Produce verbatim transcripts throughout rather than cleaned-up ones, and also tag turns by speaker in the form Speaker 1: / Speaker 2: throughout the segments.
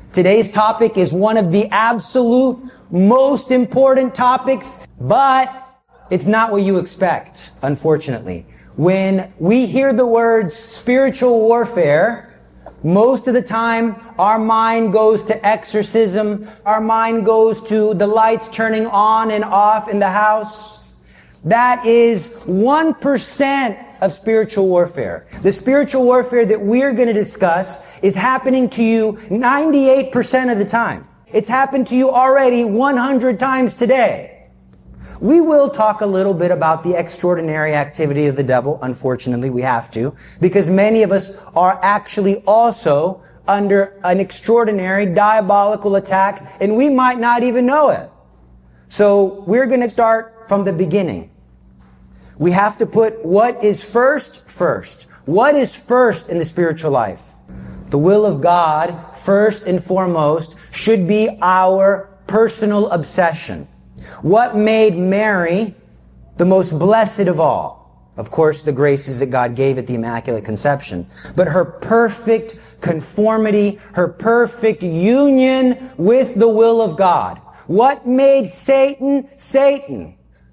Speaker 1: Today's topic is one of the absolute most important topics, but it's not what you expect, unfortunately. When we hear the words spiritual warfare, most of the time our mind goes to exorcism, our mind goes to the lights turning on and off in the house. That is one percent of spiritual warfare. The spiritual warfare that we're going to discuss is happening to you ninety-eight percent of the time. It's happened to you already one hundred times today. We will talk a little bit about the extraordinary activity of the devil. Unfortunately, we have to, because many of us are actually also under an extraordinary diabolical attack, and we might not even know it. So we're going to start from the beginning. We have to put what is first, first. What is first in the spiritual life? The will of God, first and foremost, should be our personal obsession. What made Mary the most blessed of all? Of course, the graces that God gave at the Immaculate Conception. But her perfect conformity, her perfect union with the will of God. What made Satan, Satan?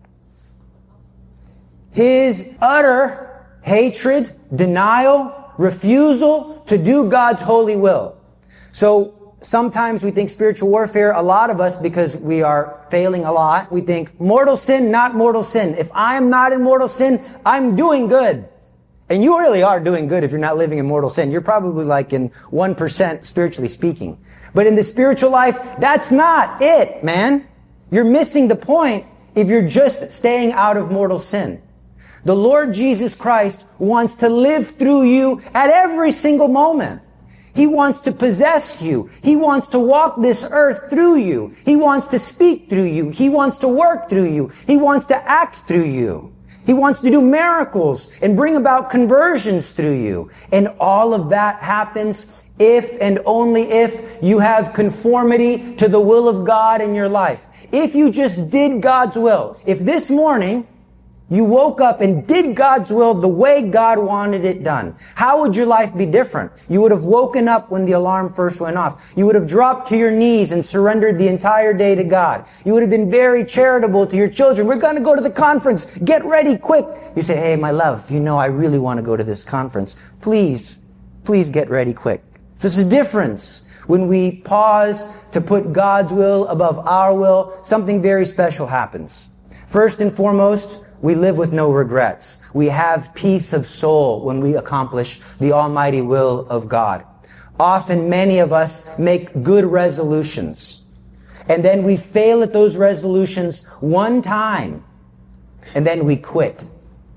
Speaker 1: His utter hatred, denial, refusal to do God's holy will. So, sometimes we think spiritual warfare, a lot of us, because we are failing a lot, we think mortal sin, not mortal sin. If I am not in mortal sin, I'm doing good. And you really are doing good if you're not living in mortal sin. You're probably like in one percent spiritually speaking. But in the spiritual life, that's not it, man. You're missing the point if you're just staying out of mortal sin. The Lord Jesus Christ wants to live through you at every single moment. He wants to possess you. He wants to walk this earth through you. He wants to speak through you. He wants to work through you. He wants to act through you. He wants to do miracles and bring about conversions through you. And all of that happens if and only if you have conformity to the will of God in your life. If you just did God's will, if this morning you woke up and did God's will the way God wanted it done, how would your life be different? You would have woken up when the alarm first went off. You would have dropped to your knees and surrendered the entire day to God. You would have been very charitable to your children. We're going to go to the conference. Get ready quick. You say, hey, my love, you know I really want to go to this conference. Please, please get ready quick. There's a difference. When we pause to put God's will above our will, something very special happens. First and foremost, we live with no regrets. We have peace of soul when we accomplish the almighty will of God. Often many of us make good resolutions, and then we fail at those resolutions one time, and then we quit.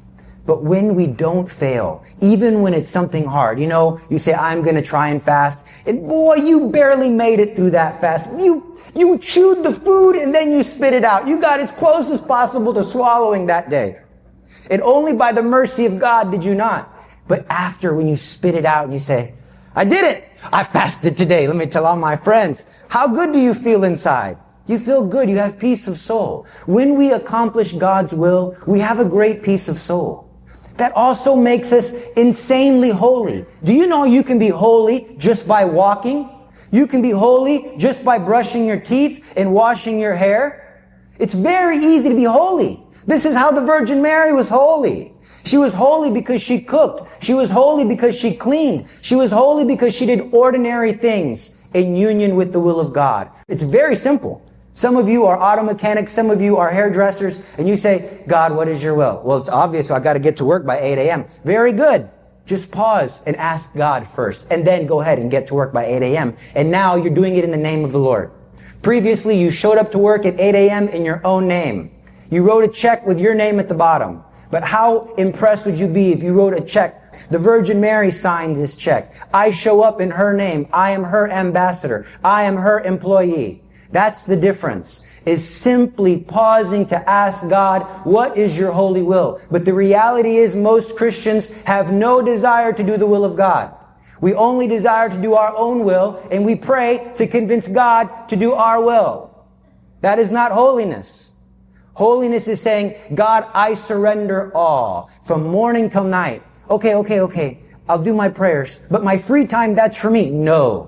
Speaker 1: But when we don't fail, even when it's something hard, you know, you say, I'm going to try and fast, and boy, you barely made it through that fast. You, you chewed the food and then you spit it out. You got as close as possible to swallowing that day. And only by the mercy of God did you not. But after, when you spit it out and you say, I did it! I fasted today. Let me tell all my friends. How good do you feel inside? You feel good. You have peace of soul. When we accomplish God's will, we have a great peace of soul. That also makes us insanely holy. Do you know you can be holy just by walking? You can be holy just by brushing your teeth and washing your hair. It's very easy to be holy. This is how the Virgin Mary was holy. She was holy because she cooked. She was holy because she cleaned. She was holy because she did ordinary things in union with the will of God. It's very simple. Some of you are auto mechanics, some of you are hairdressers, and you say, God, what is your will? Well, it's obvious, so I got to get to work by eight a.m. Very good. Just pause and ask God first, and then go ahead and get to work by eight a.m. And now you're doing it in the name of the Lord. Previously, you showed up to work at eight a.m. in your own name. You wrote a check with your name at the bottom. But how impressed would you be if you wrote a check? The Virgin Mary signed this check. I show up in her name. I am her ambassador. I am her employee. That's the difference, is simply pausing to ask God, what is your holy will? But the reality is most Christians have no desire to do the will of God. We only desire to do our own will, and we pray to convince God to do our will. That is not holiness. Holiness is saying, God, I surrender all, from morning till night. Okay, okay, okay, I'll do my prayers, but my free time, that's for me. No.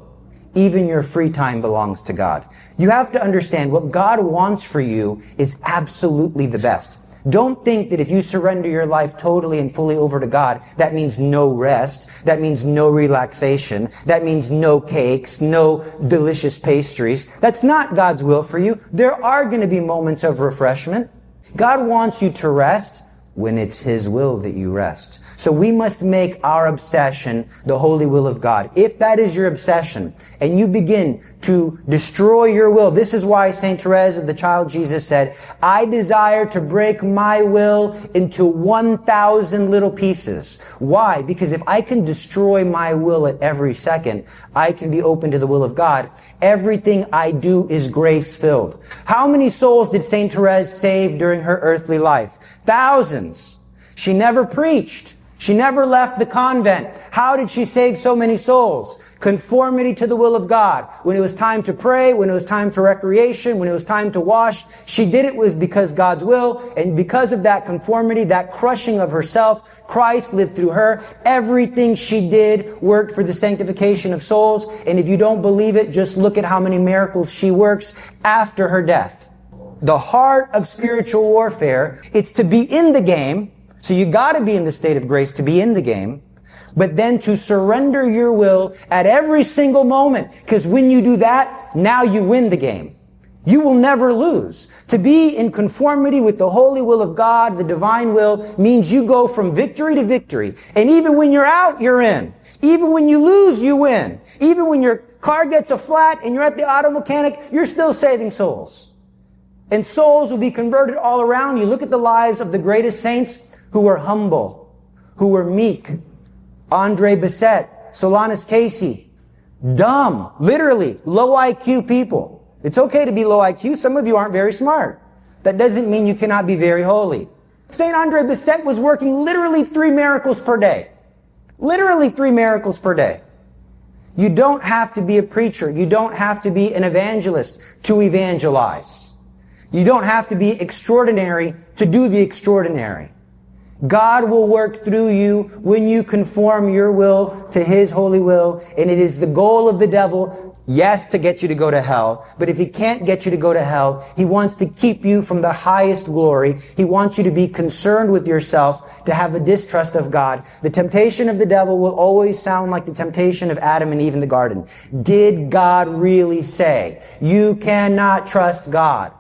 Speaker 1: Even your free time belongs to God. You have to understand what God wants for you is absolutely the best. Don't think that if you surrender your life totally and fully over to God, that means no rest, that means no relaxation, that means no cakes, no delicious pastries. That's not God's will for you. There are going to be moments of refreshment. God wants you to rest when it's His will that you rest. So we must make our obsession the holy will of God. If that is your obsession, and you begin to destroy your will, this is why Saint Therese of the Child Jesus said, I desire to break my will into one thousand little pieces. Why? Because if I can destroy my will at every second, I can be open to the will of God. Everything I do is grace-filled. How many souls did Saint Therese save during her earthly life? Thousands. She never preached. She never left the convent. How did she save so many souls? Conformity to the will of God. When it was time to pray, when it was time for recreation, when it was time to wash, she did it was because God's will, and because of that conformity, that crushing of herself, Christ lived through her. Everything she did worked for the sanctification of souls, and if you don't believe it, just look at how many miracles she works after her death. The heart of spiritual warfare, it's to be in the game. So you gotta be in the state of grace to be in the game, but then to surrender your will at every single moment. Because when you do that, now you win the game. You will never lose. To be in conformity with the holy will of God, the divine will, means you go from victory to victory. And even when you're out, you're in. Even when you lose, you win. Even when your car gets a flat and you're at the auto mechanic, you're still saving souls. And souls will be converted all around you. Look at the lives of the greatest saints who were humble, who were meek. Andre Bessette, Solanus Casey, dumb, literally, low I Q people. It's okay to be low I Q. Some of you aren't very smart. That doesn't mean you cannot be very holy. Saint Andre Bessette was working literally three miracles per day. Literally three miracles per day. You don't have to be a preacher. You don't have to be an evangelist to evangelize. You don't have to be extraordinary to do the extraordinary. God will work through you when you conform your will to His holy will, and it is the goal of the devil, yes, to get you to go to hell, but if he can't get you to go to hell, he wants to keep you from the highest glory. He wants you to be concerned with yourself, to have a distrust of God. The temptation of the devil will always sound like the temptation of Adam and Eve in the garden. Did God really say, you cannot trust God?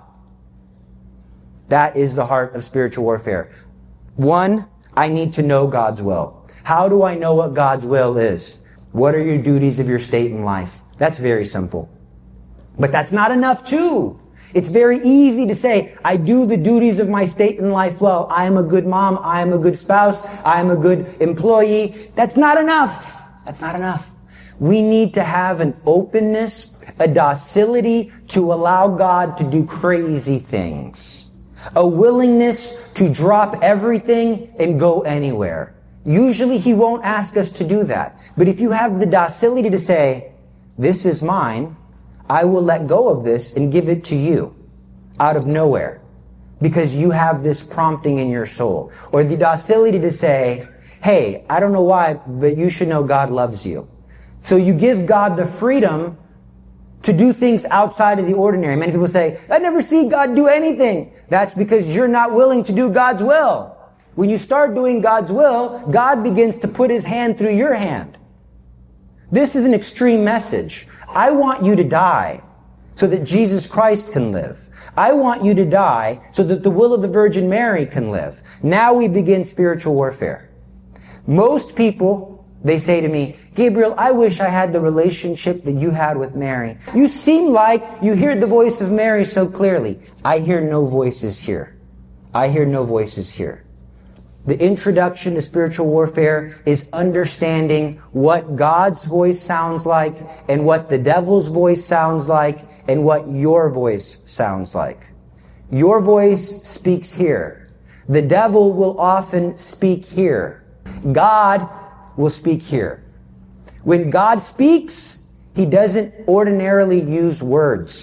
Speaker 1: That is the heart of spiritual warfare. One, I need to know God's will. How do I know what God's will is? What are your duties of your state in life? That's very simple. But that's not enough too. It's very easy to say, I do the duties of my state in life well. I am a good mom. I am a good spouse. I am a good employee. That's not enough. That's not enough. We need to have an openness, a docility to allow God to do crazy things. A willingness to drop everything and go anywhere. Usually He won't ask us to do that. But if you have the docility to say, this is mine, I will let go of this and give it to you out of nowhere because you have this prompting in your soul. Or the docility to say, hey, I don't know why, but you should know God loves you. So you give God the freedom to do things outside of the ordinary. Many people say, I never see God do anything. That's because you're not willing to do God's will. When you start doing God's will, God begins to put His hand through your hand. This is an extreme message. I want you to die so that Jesus Christ can live. I want you to die so that the will of the Virgin Mary can live. Now we begin spiritual warfare. Most people, they say to me, Gabriel, I wish I had the relationship that you had with Mary. You seem like you hear the voice of Mary so clearly. I hear no voices here. I hear no voices here. The introduction to spiritual warfare is understanding what God's voice sounds like and what the devil's voice sounds like and what your voice sounds like. Your voice speaks here. The devil will often speak here. God will speak here. When God speaks, He doesn't ordinarily use words.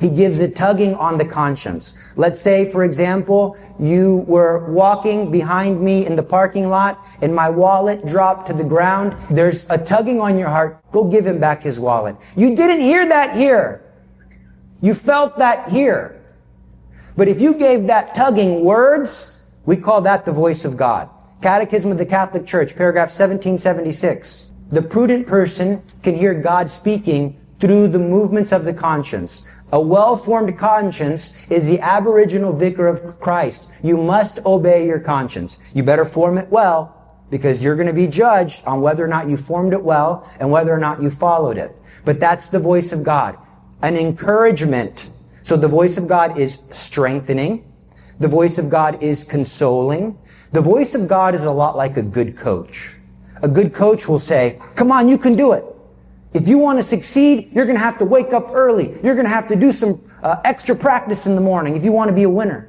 Speaker 1: He gives a tugging on the conscience. Let's say, for example, you were walking behind me in the parking lot and my wallet dropped to the ground. There's a tugging on your heart. Go give him back his wallet. You didn't hear that here. You felt that here. But if you gave that tugging words, we call that the voice of God. Catechism of the Catholic Church, paragraph seventeen seventy-six. The prudent person can hear God speaking through the movements of the conscience. A well-formed conscience is the aboriginal vicar of Christ. You must obey your conscience. You better form it well, because you're going to be judged on whether or not you formed it well and whether or not you followed it. But that's the voice of God. An encouragement. So the voice of God is strengthening. The voice of God is consoling. The voice of God is a lot like a good coach. A good coach will say, come on, you can do it. If you want to succeed, you're going to have to wake up early. You're going to have to do some uh, extra practice in the morning if you want to be a winner.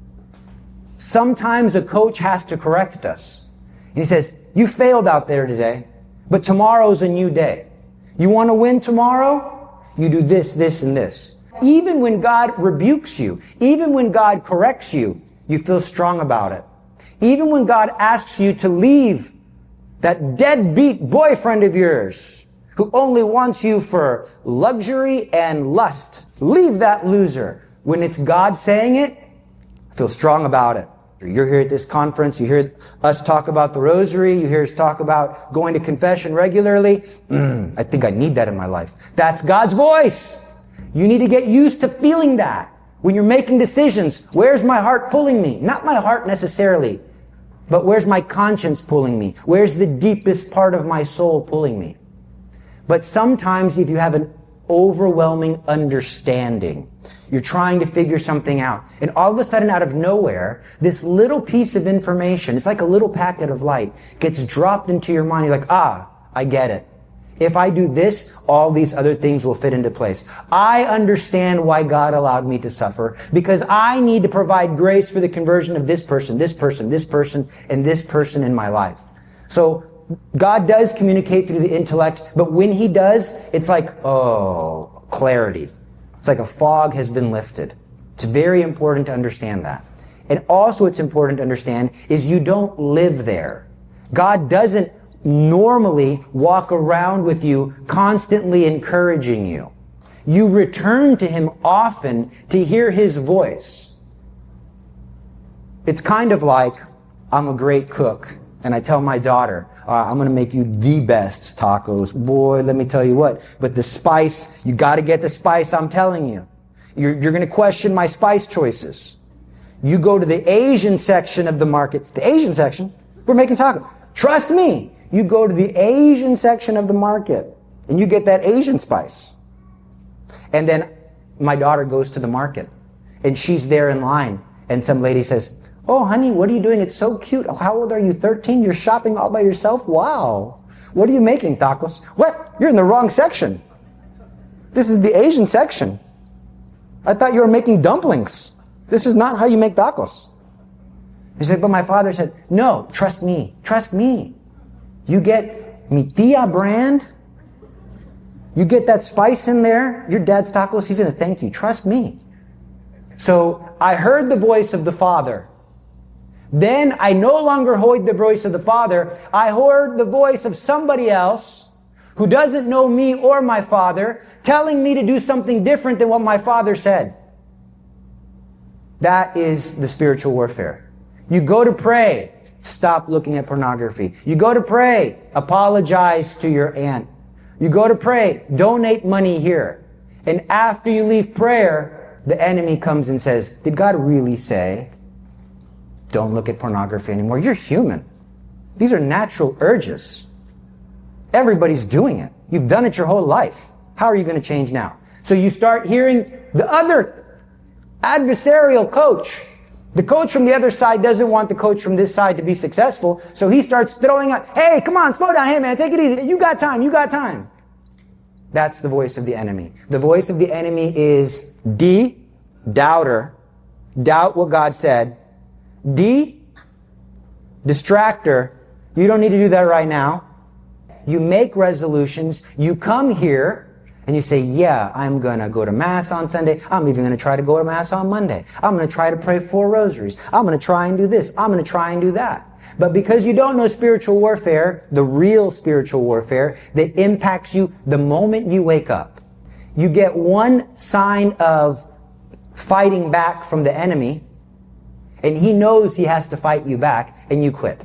Speaker 1: Sometimes a coach has to correct us. And he says, you failed out there today, but tomorrow's a new day. You want to win tomorrow? You do this, this, and this. Even when God rebukes you, even when God corrects you, you feel strong about it. Even when God asks you to leave that deadbeat boyfriend of yours who only wants you for luxury and lust, leave that loser. When it's God saying it, feel strong about it. You're here at this conference, you hear us talk about the rosary, you hear us talk about going to confession regularly. Mm, I think I need that in my life. That's God's voice. You need to get used to feeling that. When you're making decisions, where's my heart pulling me? Not my heart necessarily, but where's my conscience pulling me? Where's the deepest part of my soul pulling me? But sometimes if you have an overwhelming understanding, you're trying to figure something out, and all of a sudden out of nowhere, this little piece of information, it's like a little packet of light, gets dropped into your mind. You're like, ah, I get it. If I do this, all these other things will fit into place. I understand why God allowed me to suffer, because I need to provide grace for the conversion of this person, this person, this person, and this person in my life. So God does communicate through the intellect, but when He does, it's like, oh, clarity. It's like a fog has been lifted. It's very important to understand that. And also it's important to understand is you don't live there. God doesn't normally walk around with you, constantly encouraging you. You return to Him often to hear His voice. It's kind of like, I'm a great cook, and I tell my daughter, uh, I'm going to make you the best tacos. Boy, let me tell you what, but the spice, you got to get the spice, I'm telling you. You're, you're going to question my spice choices. You go to the Asian section of the market, the Asian section, we're making tacos. Trust me. You go to the Asian section of the market and you get that Asian spice. And then my daughter goes to the market and she's there in line and some lady says, oh, honey, what are you doing? It's so cute. Oh, how old are you? thirteen? You're shopping all by yourself? Wow. What are you making, tacos? What? You're in the wrong section. This is the Asian section. I thought you were making dumplings. This is not how you make tacos. He said, but my father said, no, trust me. Trust me. You get Mi Tia brand. You get that spice in there. Your dad's tacos, he's going to thank you. Trust me. So I heard the voice of the Father. Then I no longer heard the voice of the Father. I heard the voice of somebody else who doesn't know me or my Father, telling me to do something different than what my Father said. That is the spiritual warfare. You go to pray. Stop looking at pornography. You go to pray, apologize to your aunt. You go to pray, donate money here. And after you leave prayer, the enemy comes and says, did God really say, don't look at pornography anymore? You're human. These are natural urges. Everybody's doing it. You've done it your whole life. How are you going to change now? So you start hearing the other adversarial coach. The coach from the other side doesn't want the coach from this side to be successful, so he starts throwing out, hey, come on, slow down, hey man, take it easy, you got time, you got time. That's the voice of the enemy. The voice of the enemy is D, doubter, doubt what God said. D, distractor, you don't need to do that right now. You make resolutions, you come here, And you say, yeah, I'm going to go to Mass on Sunday. I'm even going to try to go to Mass on Monday. I'm going to try to pray four rosaries. I'm going to try and do this. I'm going to try and do that. But because you don't know spiritual warfare, the real spiritual warfare that impacts you the moment you wake up, you get one sign of fighting back from the enemy, and he knows he has to fight you back, and you quit.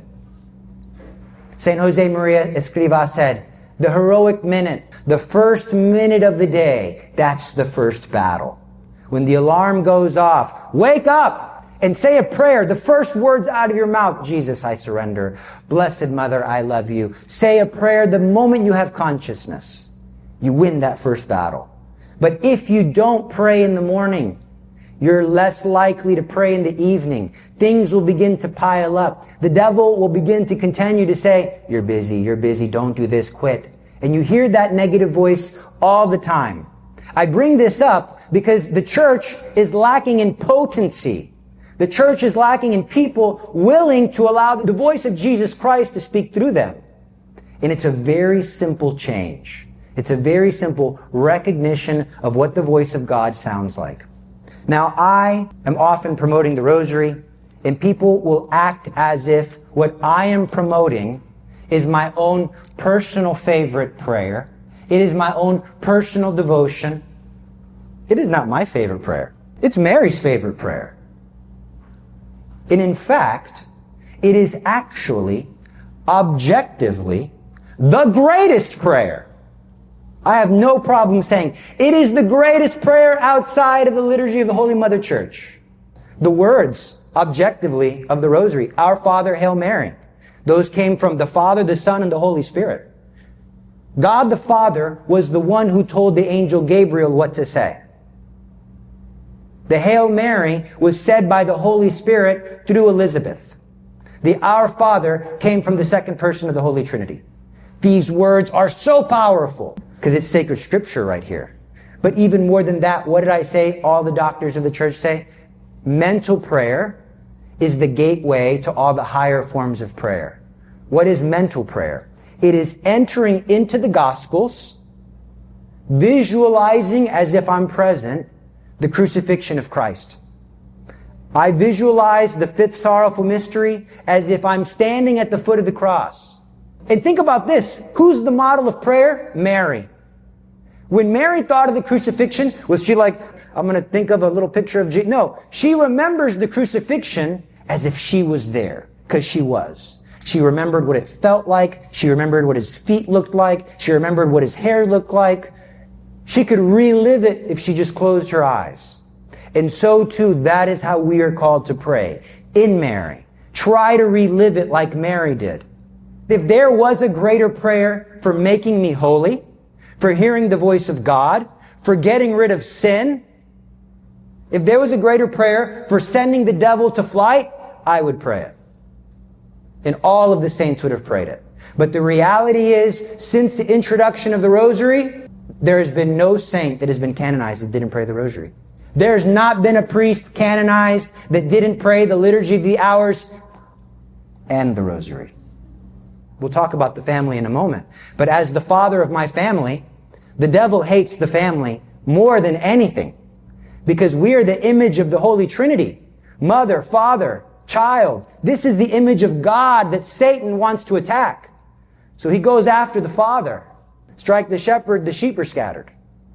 Speaker 1: Saint Jose Maria Escrivá said, the heroic minute, the first minute of the day, that's the first battle. When the alarm goes off, wake up and say a prayer. The first words out of your mouth, Jesus, I surrender. Blessed Mother, I love you. Say a prayer the moment you have consciousness. You win that first battle. But if you don't pray in the morning, you're less likely to pray in the evening. Things will begin to pile up. The devil will begin to continue to say, you're busy, you're busy, don't do this, quit. And you hear that negative voice all the time. I bring this up because the church is lacking in potency. The church is lacking in people willing to allow the voice of Jesus Christ to speak through them. And it's a very simple change. It's a very simple recognition of what the voice of God sounds like. Now, I am often promoting the rosary, and people will act as if what I am promoting is my own personal favorite prayer. It is my own personal devotion. It is not my favorite prayer. It's Mary's favorite prayer. And in fact, it is actually, objectively, the greatest prayer. I have no problem saying it is the greatest prayer outside of the liturgy of the Holy Mother Church. The words, objectively, of the Rosary, Our Father, Hail Mary, those came from the Father, the Son, and the Holy Spirit. God the Father was the one who told the angel Gabriel what to say. The Hail Mary was said by the Holy Spirit through Elizabeth. The Our Father came from the second person of the Holy Trinity. These words are so powerful because it's sacred scripture right here. But even more than that, what did I say? All the doctors of the church say? Mental prayer is the gateway to all the higher forms of prayer. What is mental prayer? It is entering into the Gospels, visualizing as if I'm present the crucifixion of Christ. I visualize the fifth sorrowful mystery as if I'm standing at the foot of the cross. And think about this. Who's the model of prayer? Mary. When Mary thought of the crucifixion, was she like, I'm going to think of a little picture of Jesus? No. She remembers the crucifixion as if she was there, because she was. She remembered what it felt like. She remembered what his feet looked like. She remembered what his hair looked like. She could relive it if she just closed her eyes. And so too, that is how we are called to pray. In Mary. Try to relive it like Mary did. If there was a greater prayer for making me holy, for hearing the voice of God, for getting rid of sin, if there was a greater prayer for sending the devil to flight, I would pray it. And all of the saints would have prayed it. But the reality is, since the introduction of the rosary, there has been no saint that has been canonized that didn't pray the rosary. There's not been a priest canonized that didn't pray the liturgy of the hours and the rosary. We'll talk about the family in a moment. But as the father of my family, the devil hates the family more than anything. Because we are the image of the Holy Trinity. Mother, father, child. This is the image of God that Satan wants to attack. So he goes after the father. Strike the shepherd, the sheep are scattered.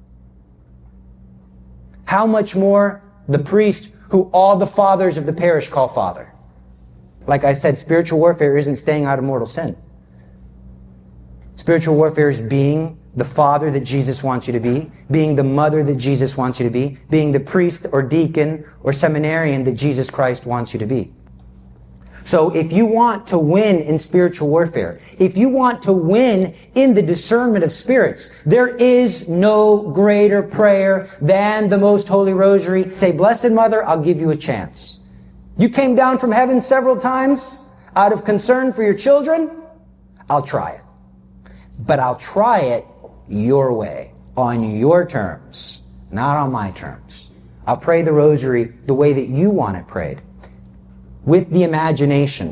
Speaker 1: How much more the priest who all the fathers of the parish call father? Like I said, spiritual warfare isn't staying out of mortal sin. Spiritual warfare is being the father that Jesus wants you to be, being the mother that Jesus wants you to be, being the priest or deacon or seminarian that Jesus Christ wants you to be. So if you want to win in spiritual warfare, if you want to win in the discernment of spirits, there is no greater prayer than the Most Holy Rosary. Say, Blessed Mother, I'll give you a chance. You came down from heaven several times out of concern for your children. I'll try it. But I'll try it your way, on your terms, not on my terms. I'll pray the rosary the way that you want it prayed, with the imagination.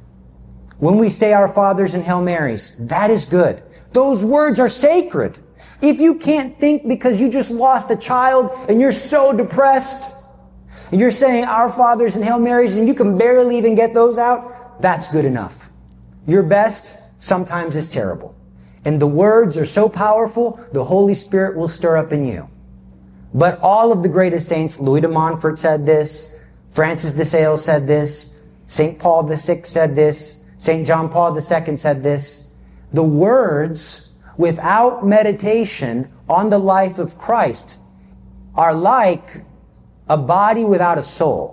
Speaker 1: When we say our Fathers and Hail Marys, that is good. Those words are sacred. If you can't think because you just lost a child and you're so depressed, and you're saying Our Fathers and Hail Marys and you can barely even get those out, that's good enough. Your best sometimes is terrible. And the words are so powerful, the Holy Spirit will stir up in you. But all of the greatest saints, Louis de Montfort said this, Francis de Sales said this, Saint Paul the Sixth said this, Saint John Paul the Second said this. The words without meditation on the life of Christ are like a body without a soul.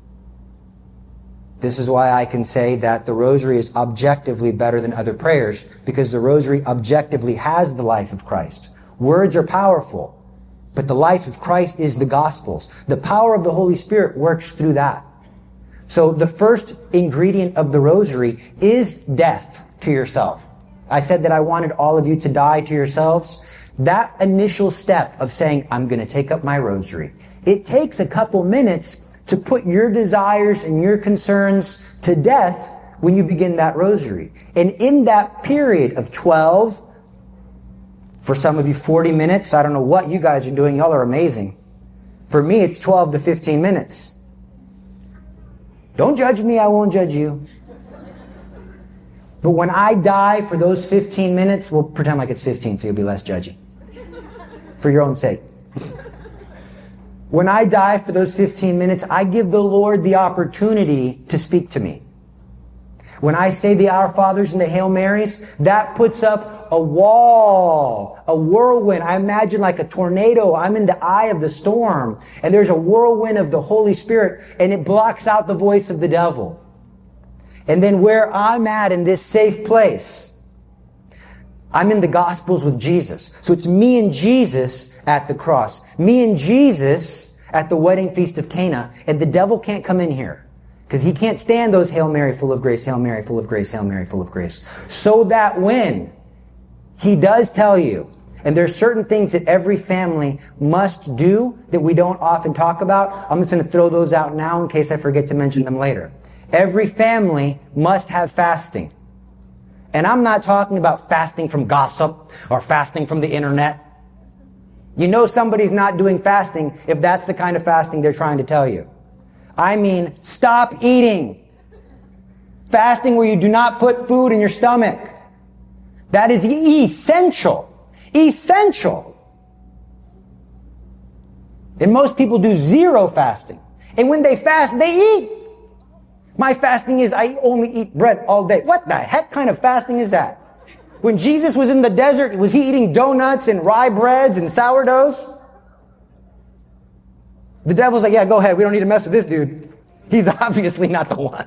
Speaker 1: This is why I can say that the rosary is objectively better than other prayers, because the rosary objectively has the life of Christ. Words are powerful, but the life of Christ is the Gospels. The power of the Holy Spirit works through that. So the first ingredient of the rosary is death to yourself. I said that I wanted all of you to die to yourselves. That initial step of saying, I'm going to take up my rosary, it takes a couple minutes to put your desires and your concerns to death when you begin that rosary. And in that period of twelve, for some of you forty minutes, I don't know what you guys are doing, y'all are amazing. For me, it's twelve to fifteen minutes. Don't judge me, I won't judge you. But when I die for those fifteen minutes, we'll pretend like it's fifteen so you'll be less judgy. For your own sake. When I die for those fifteen minutes, I give the Lord the opportunity to speak to me. When I say the Our Fathers and the Hail Marys, that puts up a wall, a whirlwind. I imagine like a tornado. I'm in the eye of the storm, and there's a whirlwind of the Holy Spirit, and it blocks out the voice of the devil. And then where I'm at in this safe place, I'm in the Gospels with Jesus. So it's me and Jesus at the cross. Me and Jesus at the wedding feast of Cana. And the devil can't come in here, because he can't stand those Hail Mary, full of grace, Hail Mary, full of grace, Hail Mary, full of grace. So that when he does tell you, and there's certain things that every family must do that we don't often talk about, I'm just going to throw those out now in case I forget to mention them later. Every family must have fasting. And I'm not talking about fasting from gossip or fasting from the internet. You know somebody's not doing fasting if that's the kind of fasting they're trying to tell you. I mean, stop eating. Fasting where you do not put food in your stomach. That is essential. Essential. And most people do zero fasting. And when they fast, they eat. My fasting is I only eat bread all day. What the heck kind of fasting is that? When Jesus was in the desert, was he eating donuts and rye breads and sourdoughs? The devil's like, yeah, go ahead. We don't need to mess with this dude. He's obviously not the one.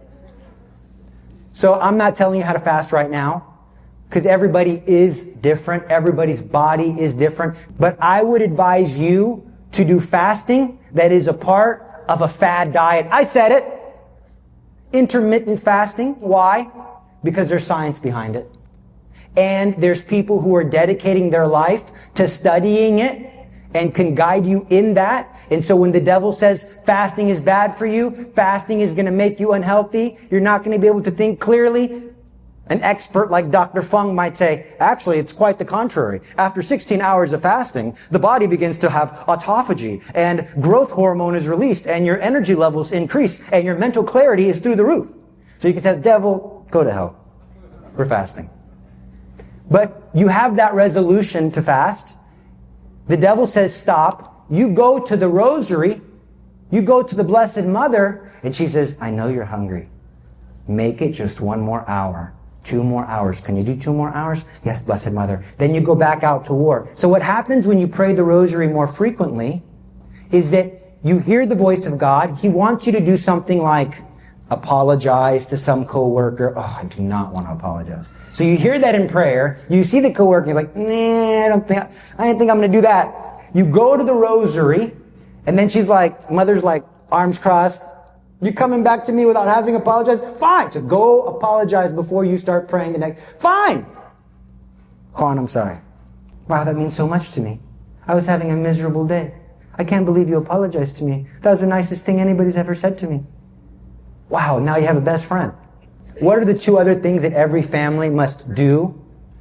Speaker 1: So I'm not telling you how to fast right now, because everybody is different. Everybody's body is different. But I would advise you to do fasting that is a part of a fad diet. I said it. Intermittent fasting. Why? Because there's science behind it. And there's people who are dedicating their life to studying it and can guide you in that. And so when the devil says fasting is bad for you, fasting is going to make you unhealthy, you're not going to be able to think clearly, an expert like Doctor Fung might say, actually, it's quite the contrary. After sixteen hours of fasting, the body begins to have autophagy, and growth hormone is released, and your energy levels increase, and your mental clarity is through the roof. So you can tell the devil, go to hell. We're fasting. But you have that resolution to fast. The devil says stop. You go to the rosary. You go to the Blessed Mother, and she says, I know you're hungry. Make it just one more hour. Two more hours. Can you do two more hours? Yes, Blessed Mother. Then you go back out to war. So what happens when you pray the rosary more frequently is that you hear the voice of God. He wants you to do something like apologize to some coworker. Oh, I do not want to apologize. So you hear that in prayer. You see the coworker. You're like, nah, I don't think, I don't think I'm going to do that. You go to the rosary, and then she's like, Mother's like, arms crossed. You coming back to me without having apologized? Fine. So go apologize before you start praying the next. Fine. Juan, I'm sorry. Wow, that means so much to me. I was having a miserable day. I can't believe you apologized to me. That was the nicest thing anybody's ever said to me. Wow, now you have a best friend. What are the two other things that every family must do?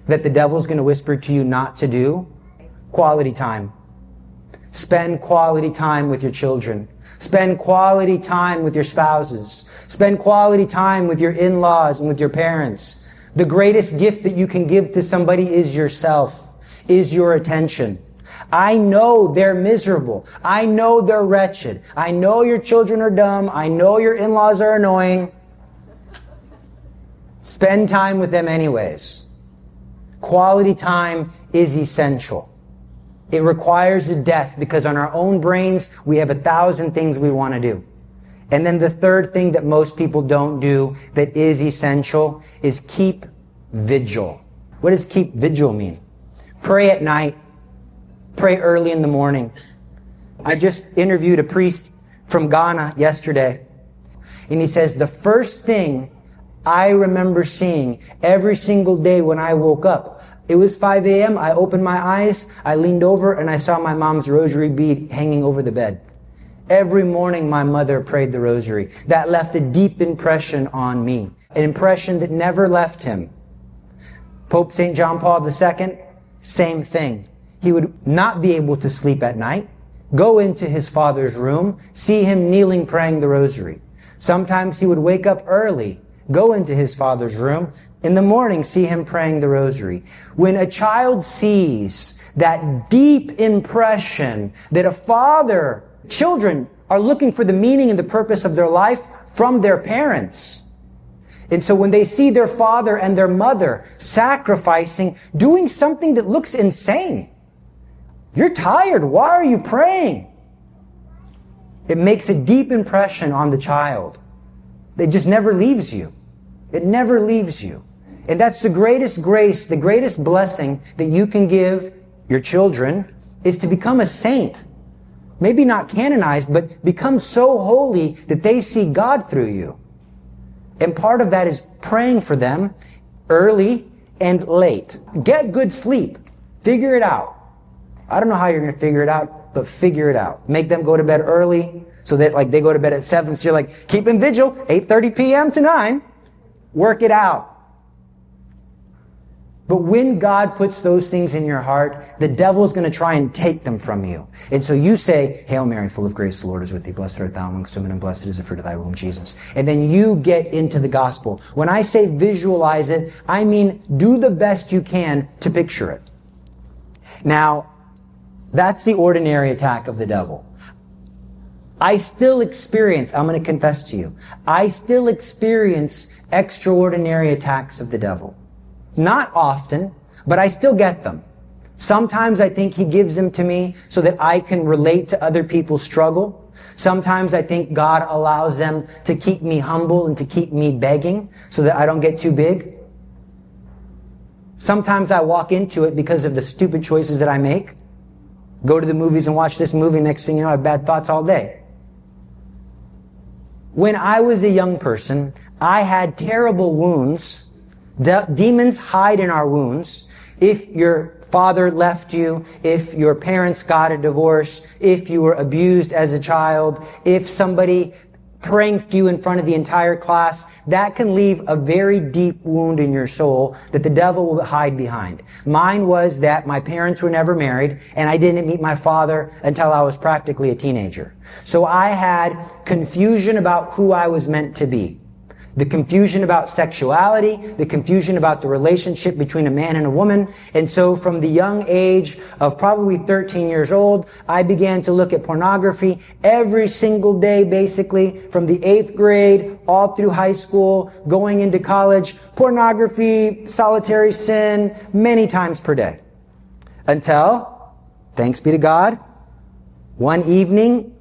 Speaker 1: that the devil's going to whisper to you not to do? Quality time. Spend quality time with your children. Spend quality time with your spouses. Spend quality time with your in-laws and with your parents. The greatest gift that you can give to somebody is yourself, is your attention. I know they're miserable. I know they're wretched. I know your children are dumb. I know your in-laws are annoying. Spend time with them anyways. Quality time is essential. It requires a death because on our own brains, we have a thousand things we want to do. And then the third thing that most people don't do that is essential is keep vigil. What does keep vigil mean? Pray at night. Pray early in the morning. I just interviewed a priest from Ghana yesterday. And he says, the first thing I remember seeing every single day when I woke up, it was five a.m. I opened my eyes, I leaned over, and I saw my mom's rosary bead hanging over the bed. Every morning my mother prayed the rosary. That left a deep impression on me. An impression that never left him. Pope Saint John Paul the Second, same thing. He would not be able to sleep at night, go into his father's room, see him kneeling praying the rosary. Sometimes he would wake up early, go into his father's room, in the morning see him praying the rosary. When a child sees that deep impression that a father, children are looking for the meaning and the purpose of their life from their parents. And so when they see their father and their mother sacrificing, doing something that looks insane. You're tired. Why are you praying? It makes a deep impression on the child. It just never leaves you. It never leaves you. And that's the greatest grace, the greatest blessing that you can give your children is to become a saint. Maybe not canonized, but become so holy that they see God through you. And part of that is praying for them early and late. Get good sleep. Figure it out. I don't know how you're going to figure it out, but figure it out. Make them go to bed early so that like they go to bed at seven. So you're like, keep in vigil, eight thirty p.m. to nine. Work it out. But when God puts those things in your heart, the devil's going to try and take them from you. And so you say, Hail Mary, full of grace, the Lord is with thee. Blessed art thou amongst women, and blessed is the fruit of thy womb, Jesus. And then you get into the gospel. When I say visualize it, I mean do the best you can to picture it. Now, that's the ordinary attack of the devil. I still experience, I'm going to confess to you, I still experience extraordinary attacks of the devil. Not often, but I still get them. Sometimes I think he gives them to me so that I can relate to other people's struggle. Sometimes I think God allows them to keep me humble and to keep me begging so that I don't get too big. Sometimes I walk into it because of the stupid choices that I make. Go to the movies and watch this movie. Next thing you know, I have bad thoughts all day. When I was a young person, I had terrible wounds. De- demons hide in our wounds. If your father left you, if your parents got a divorce, if you were abused as a child, if somebody pranked you in front of the entire class, that can leave a very deep wound in your soul that the devil will hide behind. Mine was that my parents were never married and I didn't meet my father until I was practically a teenager. So I had confusion about who I was meant to be. The confusion about sexuality, the confusion about the relationship between a man and a woman. And so from the young age of probably thirteen years old, I began to look at pornography every single day, basically, from the eighth grade all through high school, going into college. Pornography, solitary sin, many times per day. Until, thanks be to God, one evening,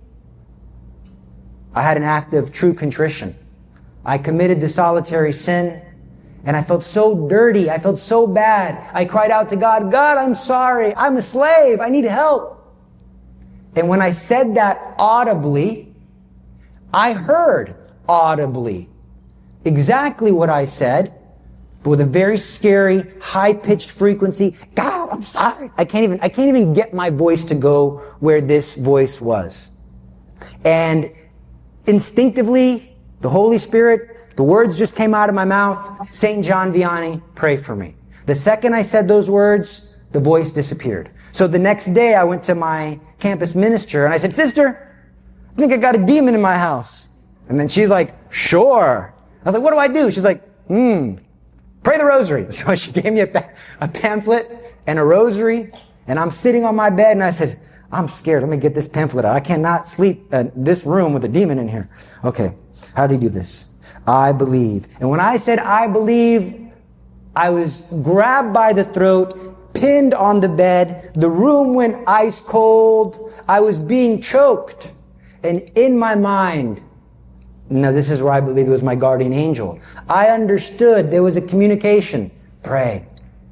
Speaker 1: I had an act of true contrition. I committed the solitary sin, and I felt so dirty. I felt so bad. I cried out to God, God, I'm sorry. I'm a slave. I need help. And when I said that audibly, I heard audibly exactly what I said, but with a very scary, high-pitched frequency. God, I'm sorry. I can't even, I can't even get my voice to go where this voice was. And instinctively, the Holy Spirit, the words just came out of my mouth. Saint John Vianney, pray for me. The second I said those words, the voice disappeared. So the next day I went to my campus minister and I said, "Sister, I think I got a demon in my house." And then she's like, "Sure." I was like, "What do I do?" She's like, hmm, "Pray the rosary." So she gave me a, a pamphlet and a rosary, and I'm sitting on my bed and I said, "I'm scared. Let me get this pamphlet out. I cannot sleep in this room with a demon in here." Okay, how do you do this? I believe. And when I said I believe, I was grabbed by the throat, pinned on the bed. The room went ice cold. I was being choked. And in my mind, now this is where I believe it was my guardian angel, I understood there was a communication. Pray.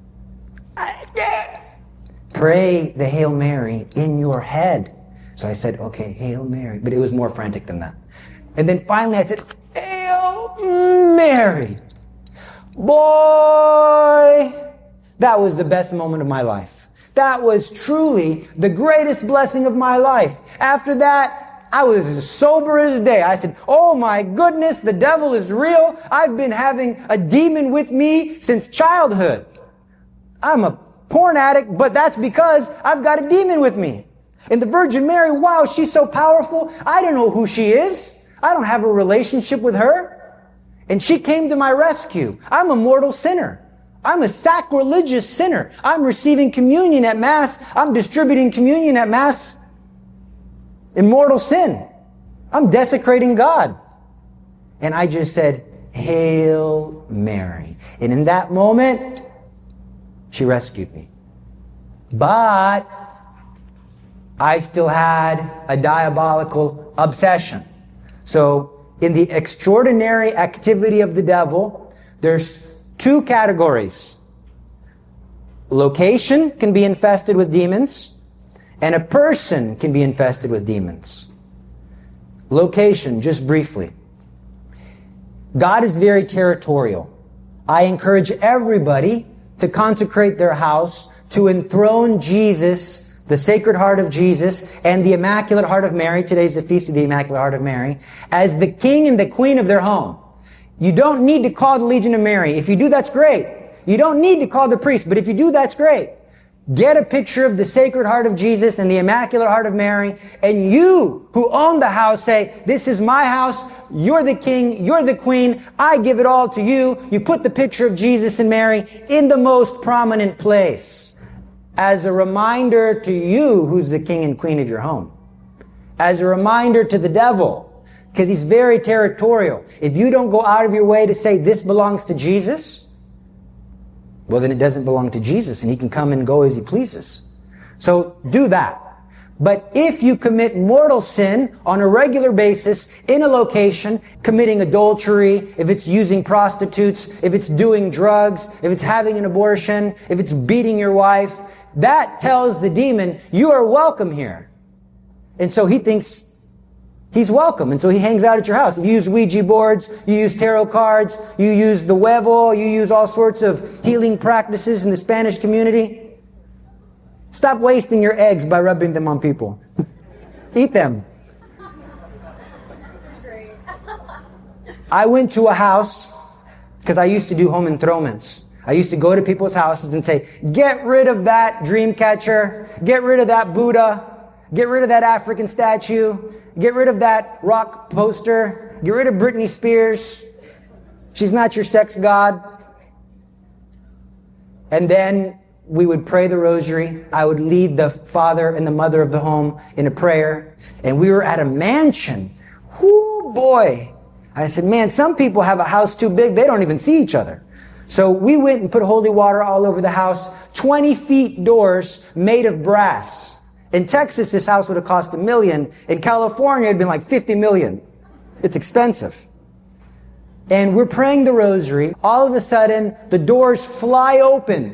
Speaker 1: Pray the Hail Mary in your head. So I said, okay, Hail Mary. But it was more frantic than that. And then finally I said, Hail Mary. Boy, that was the best moment of my life. That was truly the greatest blessing of my life. After that, I was as sober as day. I said, oh my goodness, the devil is real. I've been having a demon with me since childhood. I'm a porn addict, but that's because I've got a demon with me. And the Virgin Mary, wow, she's so powerful. I don't know who she is. I don't have a relationship with her. And she came to my rescue. I'm a mortal sinner. I'm a sacrilegious sinner. I'm receiving communion at Mass. I'm distributing communion at Mass in mortal sin. I'm desecrating God. And I just said, Hail Mary. And in that moment, she rescued me. But I still had a diabolical obsession. So in the extraordinary activity of the devil, there's two categories. Location can be infested with demons, and a person can be infested with demons. Location, just briefly. God is very territorial. I encourage everybody to consecrate their house to enthrone Jesus, the Sacred Heart of Jesus, and the Immaculate Heart of Mary. Today's the Feast of the Immaculate Heart of Mary, as the King and the Queen of their home. You don't need to call the Legion of Mary. If you do, that's great. You don't need to call the priest, but if you do, that's great. Get a picture of the Sacred Heart of Jesus and the Immaculate Heart of Mary, and you who own the house say, this is my house, you're the king, you're the queen, I give it all to you. You put the picture of Jesus and Mary in the most prominent place as a reminder to you who's the king and queen of your home. As a reminder to the devil, because he's very territorial. If you don't go out of your way to say this belongs to Jesus, well, then it doesn't belong to Jesus, and he can come and go as he pleases. So do that. But if you commit mortal sin on a regular basis in a location, committing adultery, if it's using prostitutes, if it's doing drugs, if it's having an abortion, if it's beating your wife, that tells the demon, you are welcome here. And so he thinks he's welcome, and so he hangs out at your house. You use Ouija boards, you use tarot cards, you use the huevo, you use all sorts of healing practices in the Spanish community. Stop wasting your eggs by rubbing them on people. Eat them. I went to a house, because I used to do home enthronements. I used to go to people's houses and say, get rid of that dream catcher, get rid of that Buddha, get rid of that African statue, get rid of that rock poster. Get rid of Britney Spears. She's not your sex god. And then we would pray the rosary. I would lead the father and the mother of the home in a prayer. And we were at a mansion. Whoo, boy. I said, man, some people have a house too big, they don't even see each other. So we went and put holy water all over the house. twenty feet doors made of brass. In Texas, this house would have cost a million. In California, it'd been like fifty million. It's expensive. And we're praying the rosary. All of a sudden, the doors fly open.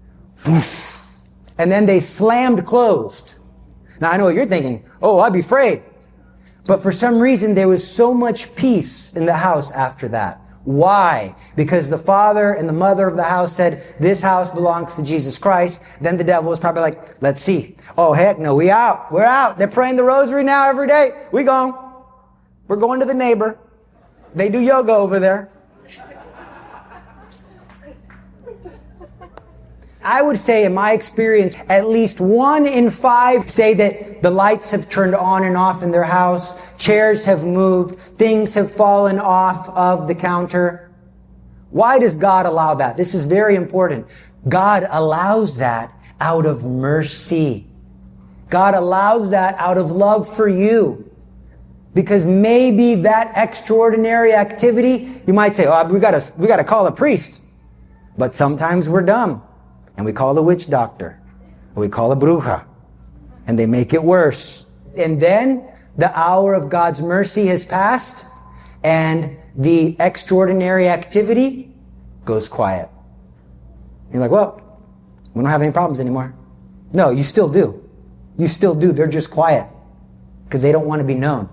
Speaker 1: And then they slammed closed. Now, I know what you're thinking. Oh, I'd be afraid. But for some reason, there was so much peace in the house after that. Why? Because the father and the mother of the house said, this house belongs to Jesus Christ. Then the devil was probably like, let's see. Oh, heck no, we out. We're out. They're praying the rosary now every day. We gone. We're going to the neighbor. They do yoga over there. I would say in my experience, at least one in five say that the lights have turned on and off in their house, chairs have moved, things have fallen off of the counter. Why does God allow that? This is very important. God allows that out of mercy. God allows that out of love for you. Because maybe that extraordinary activity, you might say, oh, we gotta, we gotta call a priest. But sometimes we're dumb. And we call a witch doctor. Or we call a bruja. And they make it worse. And then the hour of God's mercy has passed. And the extraordinary activity goes quiet. You're like, well, we don't have any problems anymore. No, you still do. You still do. They're just quiet. Because they don't want to be known.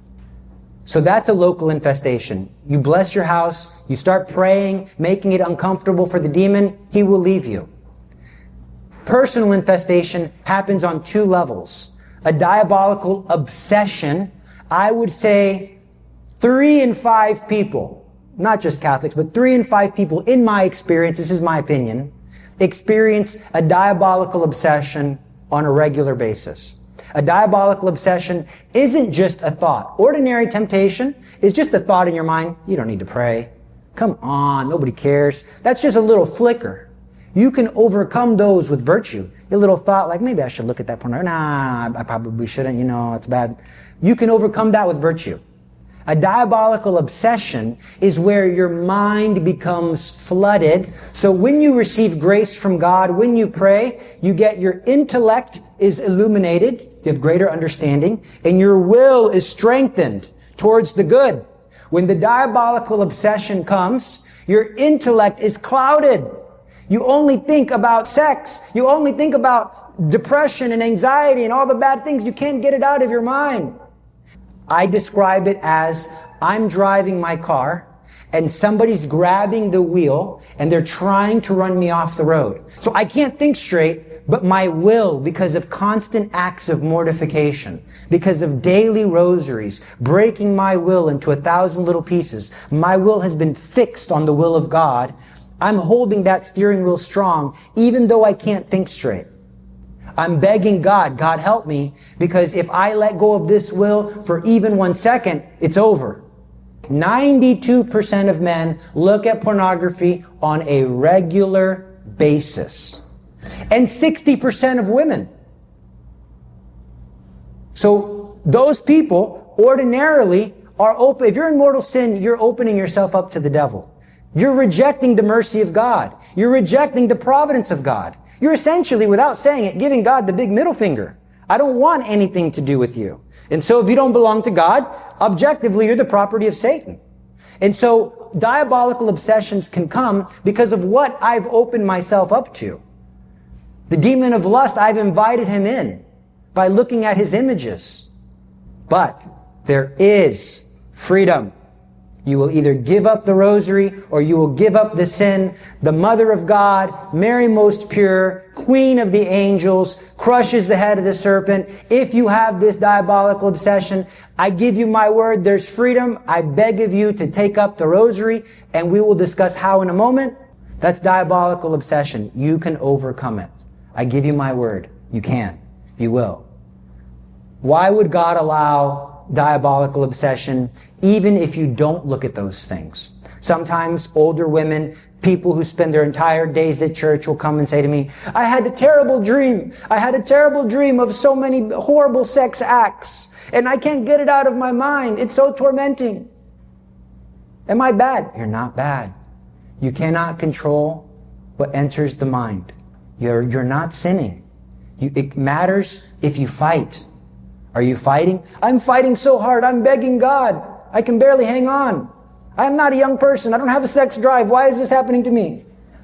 Speaker 1: So that's a local infestation. You bless your house, you start praying, making it uncomfortable for the demon, he will leave you. Personal infestation happens on two levels. A diabolical obsession, I would say three in five people, not just Catholics, but three in five people, in my experience, this is my opinion, experience a diabolical obsession on a regular basis. A diabolical obsession isn't just a thought. Ordinary temptation is just a thought in your mind. You don't need to pray. Come on, nobody cares. That's just a little flicker. You can overcome those with virtue. A little thought like, maybe I should look at that porn. Nah, I probably shouldn't. You know, it's bad. You can overcome that with virtue. A diabolical obsession is where your mind becomes flooded. So when you receive grace from God, when you pray, you get your intellect is illuminated. You have greater understanding, and your will is strengthened towards the good. When the diabolical obsession comes, your intellect is clouded. You only think about sex. You only think about depression and anxiety and all the bad things. You can't get it out of your mind. I describe it as I'm driving my car and somebody's grabbing the wheel and they're trying to run me off the road. So I can't think straight, but my will, because of constant acts of mortification, because of daily rosaries, breaking my will into a thousand little pieces, my will has been fixed on the will of God. I'm holding that steering wheel strong, even though I can't think straight. I'm begging God, God help me, because if I let go of this will for even one second, it's over. ninety-two percent of men look at pornography on a regular basis. And sixty percent of women. So those people ordinarily are open. If you're in mortal sin, you're opening yourself up to the devil. You're rejecting the mercy of God. You're rejecting the providence of God. You're essentially, without saying it, giving God the big middle finger. I don't want anything to do with you. And so if you don't belong to God, objectively, you're the property of Satan. And so diabolical obsessions can come because of what I've opened myself up to. The demon of lust, I've invited him in by looking at his images. But there is freedom. You will either give up the rosary or you will give up the sin. The Mother of God, Mary most pure, Queen of the angels, crushes the head of the serpent. If you have this diabolical obsession, I give you my word, there's freedom. I beg of you to take up the rosary, and we will discuss how in a moment. That's diabolical obsession. You can overcome it. I give you my word. You can. You will. Why would God allow diabolical obsession, even if you don't look at those things? Sometimes older women, people who spend their entire days at church will come and say to me, I had a terrible dream. I had a terrible dream of so many horrible sex acts, and I can't get it out of my mind. It's so tormenting. Am I bad? You're not bad. You cannot control what enters the mind. You're, you're not sinning. You, it matters if you fight. Are you fighting? I'm fighting so hard. I'm begging God. I can barely hang on. I'm not a young person. I don't have a sex drive. Why is this happening to me?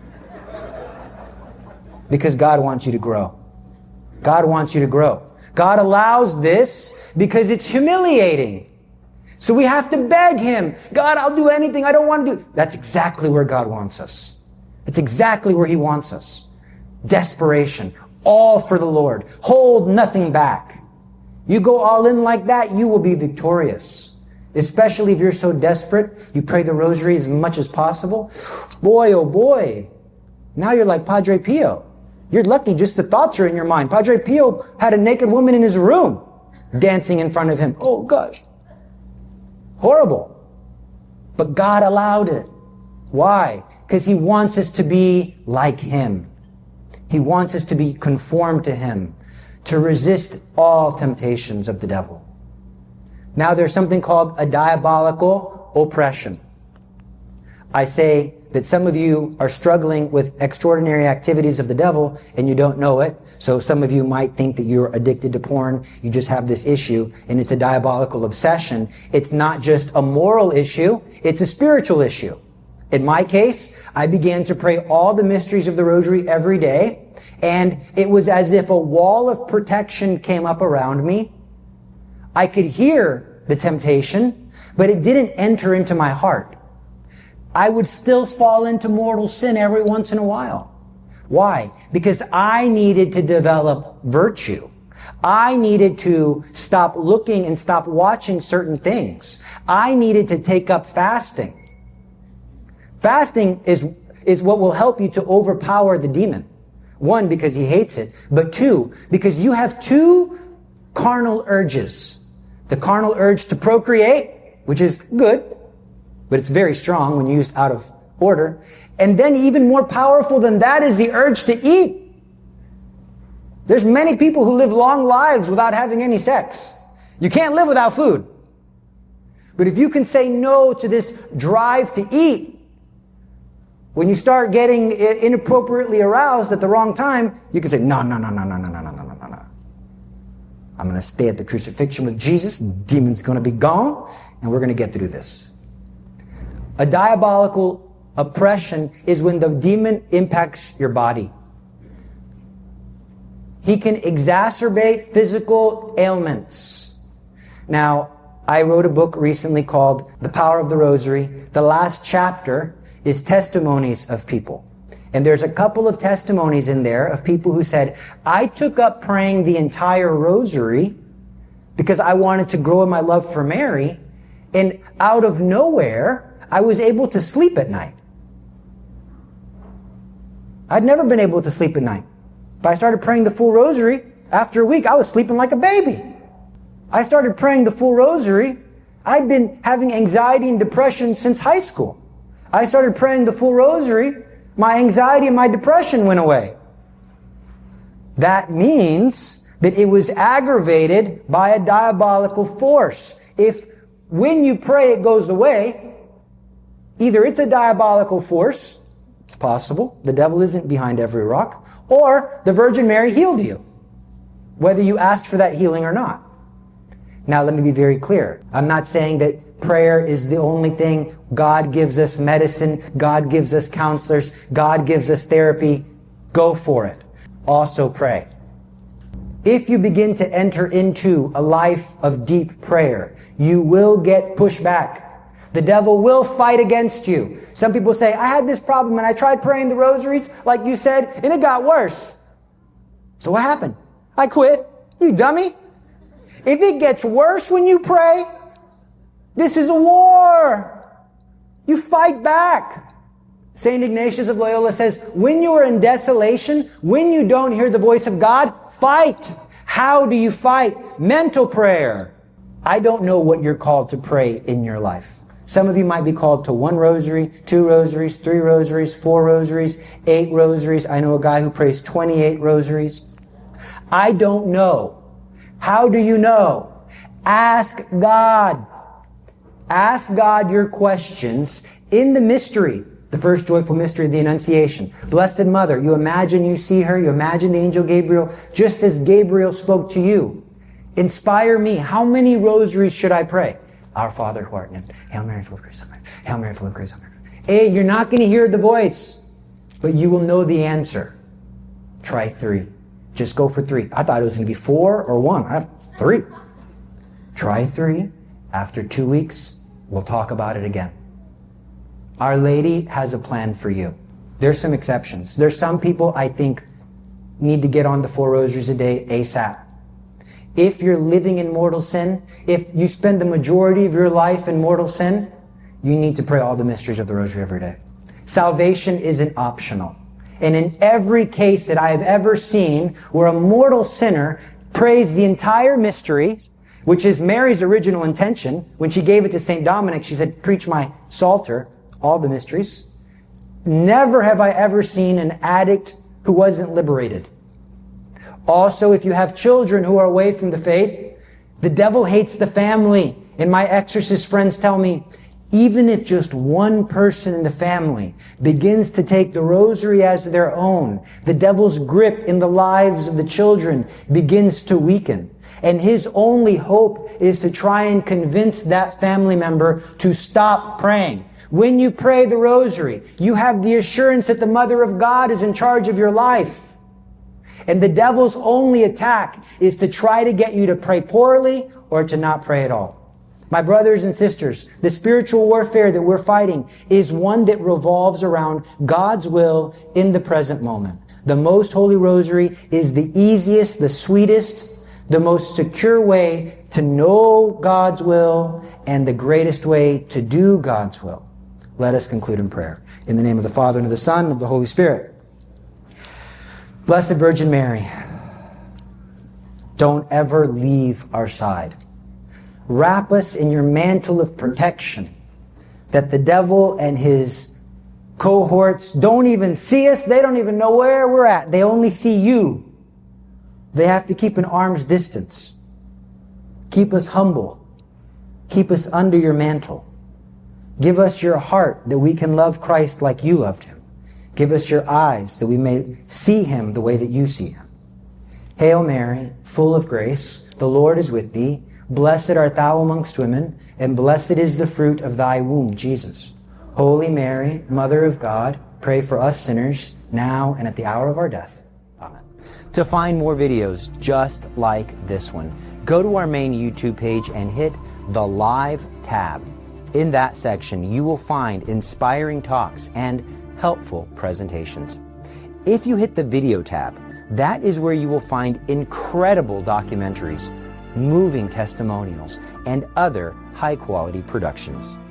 Speaker 1: Because God wants you to grow. God wants you to grow. God allows this because it's humiliating. So we have to beg Him. God, I'll do anything. I don't want to do. That's exactly where God wants us. That's exactly where He wants us. Desperation. All for the Lord. Hold nothing back. You go all in like that, you will be victorious. Especially if you're so desperate, you pray the rosary as much as possible. Boy, oh boy. Now you're like Padre Pio. You're lucky just the thoughts are in your mind. Padre Pio had a naked woman in his room dancing in front of him. Oh, gosh. Horrible. But God allowed it. Why? Because He wants us to be like Him. He wants us to be conformed to Him, to resist all temptations of the devil. Now there's something called a diabolical oppression. I say that some of you are struggling with extraordinary activities of the devil and you don't know it. So some of you might think that you're addicted to porn. You just have this issue and it's a diabolical obsession. It's not just a moral issue. It's a spiritual issue. In my case, I began to pray all the mysteries of the rosary every day, and it was as if a wall of protection came up around me. I could hear the temptation, but it didn't enter into my heart. I would still fall into mortal sin every once in a while. Why? Because I needed to develop virtue. I needed to stop looking and stop watching certain things. I needed to take up fasting. Fasting is, is what will help you to overpower the demon. One, because he hates it. But two, because you have two carnal urges. The carnal urge to procreate, which is good, but it's very strong when used out of order. And then even more powerful than that is the urge to eat. There's many people who live long lives without having any sex. You can't live without food. But if you can say no to this drive to eat, when you start getting inappropriately aroused at the wrong time, you can say, no, no, no, no, no, no, no, no, no, no, no. I'm going to stay at the crucifixion with Jesus. The demon's going to be gone, and we're going to get through this. A diabolical oppression is when the demon impacts your body. He can exacerbate physical ailments. Now, I wrote a book recently called The Power of the Rosary. The last chapter is testimonies of people. And there's a couple of testimonies in there of people who said, I took up praying the entire rosary because I wanted to grow in my love for Mary, and out of nowhere, I was able to sleep at night. I'd never been able to sleep at night. But I started praying the full rosary. After a week, I was sleeping like a baby. I started praying the full rosary. I'd been having anxiety and depression since high school. I started praying the full rosary. My anxiety and my depression went away. That means that it was aggravated by a diabolical force. If when you pray it goes away, either it's a diabolical force, it's possible, the devil isn't behind every rock, or the Virgin Mary healed you, whether you asked for that healing or not. Now let me be very clear. I'm not saying that prayer is the only thing. God gives us medicine. God gives us counselors. God gives us therapy. Go for it. Also pray. If you begin to enter into a life of deep prayer, you will get pushback. The devil will fight against you. Some people say, I had this problem and I tried praying the rosaries, like you said, and it got worse. So what happened? I quit. You dummy. If it gets worse when you pray, this is a war. You fight back. Saint Ignatius of Loyola says, when you are in desolation, when you don't hear the voice of God, fight. How do you fight? Mental prayer. I don't know what you're called to pray in your life. Some of you might be called to one rosary, two rosaries, three rosaries, four rosaries, eight rosaries. I know a guy who prays twenty-eight rosaries. I don't know. How do you know? Ask God. Ask God your questions in the mystery, the first joyful mystery of the Annunciation. Blessed Mother, you imagine you see her, you imagine the angel Gabriel, just as Gabriel spoke to you. Inspire me. How many rosaries should I pray? Our Father who art in heaven. Hail Mary, full of grace. Hail Mary, full of grace. Hey, you're not going to hear the voice, but you will know the answer. Try three. Just go for three. I thought it was going to be four or one. I have three. Try three. After two weeks, we'll talk about it again. Our Lady has a plan for you. There's some exceptions. There's some people I think need to get on the four rosaries a day ASAP. If you're living in mortal sin, if you spend the majority of your life in mortal sin, you need to pray all the mysteries of the rosary every day. Salvation isn't optional. And in every case that I have ever seen where a mortal sinner prays the entire mystery, which is Mary's original intention, when she gave it to Saint Dominic, she said, preach my Psalter, all the mysteries. Never have I ever seen an addict who wasn't liberated. Also, if you have children who are away from the faith, the devil hates the family. And my exorcist friends tell me, even if just one person in the family begins to take the rosary as their own, the devil's grip in the lives of the children begins to weaken. And his only hope is to try and convince that family member to stop praying. When you pray the rosary, you have the assurance that the Mother of God is in charge of your life. And the devil's only attack is to try to get you to pray poorly or to not pray at all. My brothers and sisters, the spiritual warfare that we're fighting is one that revolves around God's will in the present moment. The Most Holy Rosary is the easiest, the sweetest, the most secure way to know God's will and the greatest way to do God's will. Let us conclude in prayer. In the name of the Father, and of the Son, and of the Holy Spirit. Blessed Virgin Mary, don't ever leave our side. Wrap us in your mantle of protection, that the devil and his cohorts don't even see us. They don't even know where we're at. They only see you. They have to keep an arm's distance. Keep us humble. Keep us under your mantle. Give us your heart that we can love Christ like you loved him. Give us your eyes that we may see him the way that you see him. Hail Mary, full of grace, the Lord is with thee. Blessed art thou amongst women, and blessed is the fruit of thy womb, Jesus. Holy Mary, Mother of God, pray for us sinners, now and at the hour of our death. Amen. To find more videos just like this one, go to our main YouTube page and hit the Live tab. In that section, you will find inspiring talks and helpful presentations. If you hit the Video tab, that is where you will find incredible documentaries, moving testimonials, and other high-quality productions.